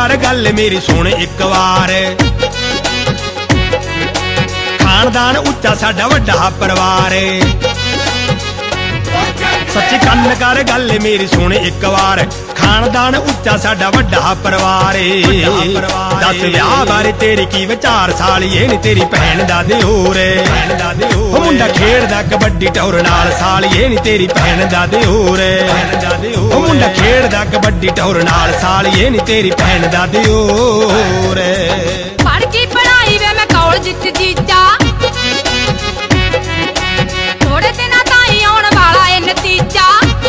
कर गल मेरी सुन एक बार, खानदान उच्चा साडा वड्डा परिवार। सच्ची कन्न कर गल मेरी सुन एक बार, खानदान उच्चा साडा वड्डा परिवार। दस विआह बारे तेरी की विचार सालिए नी तेरी भैन दा दिओर। मुंडा खेड़दा कबड्डी टौर नाल सालिए नी तेरी भैन दा दिओर। मुंडा खेड़दा कबड्डी टौर नाल सालिए नी तेरी भैन दा दिओर। पढ़ की पढ़ाई वे मैं कॉलेज च जीजा, थोड़े दिन ताई आउण वाला ए नतीजा।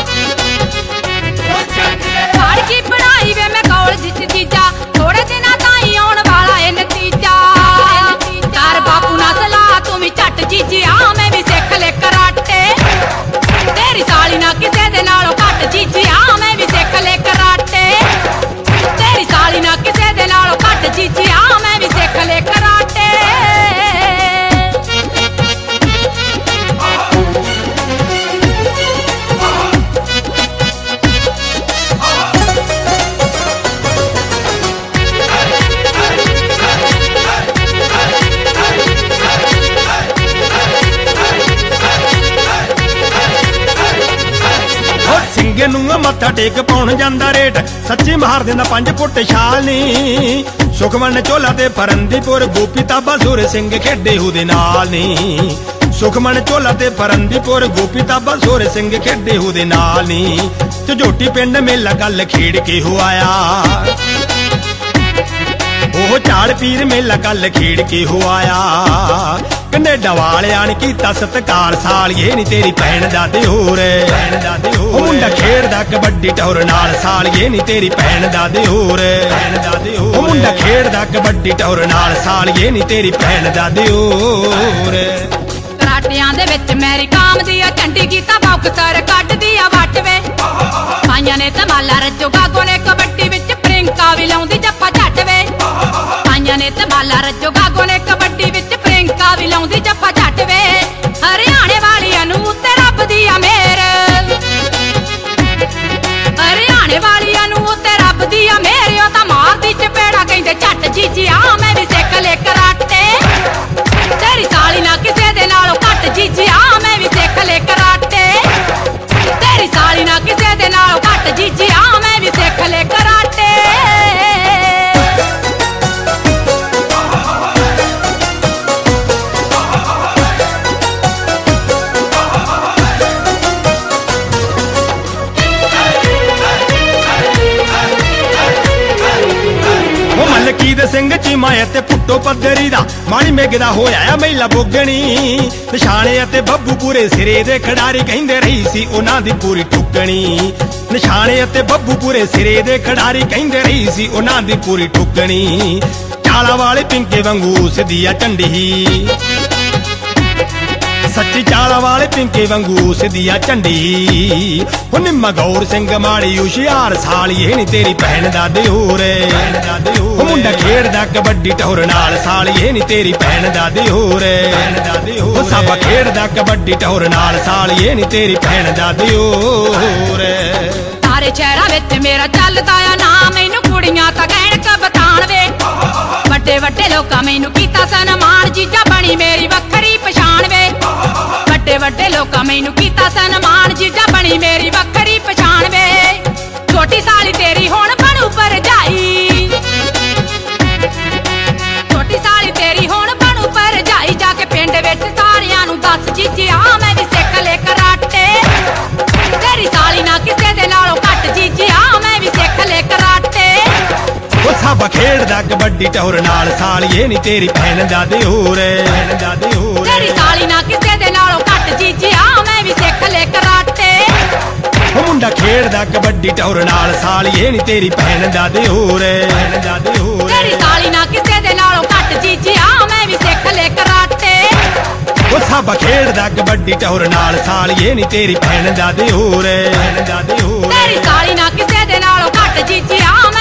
पढ़ की पढ़ाई वे मैं कॉलेज च जीजा, थोड़े दिन ताई आउण वाला ए नतीजा। कर बापू ना सलाह तू भी झट जीजिया, मैं भी सिख ले कराटे। तेरी साली ना किसे दे नालों घट जीजिया, मैं भी सिख ले कराटे। तेरी साली ना किसे दे नालों घट जीजिया, मैं भी सिख ले कराटे। सिंगे नूं मत्था टेक पाउण जांदा रेट, सच्ची मार दिंदा 5 फुट छाल नी। सुखमन झोला ते फरंदीपुर गोपी ताबा सुर सिंह खेडे हुदे नाल नी। सुखमन झोला ते फरंदीपुर गोपी ताबा सुर सिंह खेडे हुदे नाल नी। झोटी पिंड मेला गल खेड़ के हो आया, ओह झाड़ पीर मेला गल खेड़ के हो आया। कनेडा वालियां ने कीता सत्कार सालिए नी तेरी भैन दा दिओर। मुंडा खेड़दा कबड्डी टौर नाल सालिए नी तेरी भैन दा दिओर। मुंडा खेड़दा कबड्डी टौर नाल सालिए नी तेरी भैन दा दिओर। कराटियां दे विच मेरी काम दी झंडी कीता बॉक्सर कट दिया वट वे। पाइयां ने धमाला रज्जो गागो ने कबड्डी विच प्रियंका भी लाउंदी जप्पा झट वे। पाइयां ने धमाला रज्जो गागो ने कबड्डी विच प्रियंका भी लाउंदी जप्पा झट वे। हरियाणे वालियां नूं उत्ते रब दी आ मेहर, हरियाणे वालियां नूं उत्ते रब दी आ मेहर। ओ तां मारदी चपेड़ा कहंदे झट जीजिया, मैं भी सिख ले कराटे। तेरी साली ना किसे दे नालों घट जीजिया, मैं भी सिख ले कराटे। तेरी साली ना किसे दे नालों घट जीजिया, मैं भी सिख ले कराटे। मलकी दे सिंह चीमा ते पुट्टो पद्धरी दा माड़ी मेघ दा होया महिला बोगणी। निशाने ते बब्बू पूरे सिरे दे खिडारी कहंदे रही सी उन्हां दी पूरी ठुकणी। निशाने ते बब्बू पूरे सिरे दे खिडारी कहंदे रही सी उन्हां दी पूरी ठुकणी। चाला वाले पिंके वांगू उसदी आ झंडी, सच्ची चाला वाले पिंके वांगू उसदी आ झंडी। निम्मा गौर सिंह माड़ी हुशियार सालिए नी तेरी भैन दा दिओर। मुंडा खेड़दा कबड्डी टौर नाल सालिए नी तेरी भैन दा दिओर। साबा खेड़दा कबड्डी टौर नाल सालिए नी तेरी भैन दा दिओर। सारे शहरां विच मेरा चलदा आ नाम, मैनू कुड़ियां तां कहण कबतान वे। वड्डे वड्डे लोकां मैनू कीता सन्मान, जीजा बनी मेरी वक्खरी पछाण वे। वड्डे वड्डे लोकां मैनू कीता सन्मान, जीजा बनी मेरी वक्खरी पछाण वे। छोटी साली तेरी हुण बनू भरजाई, छोटी साली तेरी हुण बनू भरजाई। जाके पिंड विच सारियां नूं दस जीजिया, मैं भी सिख ले कराटे। तेरी साली ना किसे दे नालों घट जीजिया, मैं भी सिख ले कराटे। साबा खेड़दा कबड्डी टौर नाल सालिए नी तेरी भैन दा दिओर। तेरी साली ना किसे दे नालों घट जीजिया, मैं भी सिख ले कराटे। मुंडा खेड़दा कबड्डी टौर नाल सालिए नी तेरी भैन दा दिओर। तेरी साली ना किसे दे नालों घट जीजिया, मैं भी सिख ले कराटे। साबा खेड़दा कबड्डी टौर नाल सालिए नी तेरी भैन दा दिओर। तेरी साली ना किसे दे नालों घट जीजिया,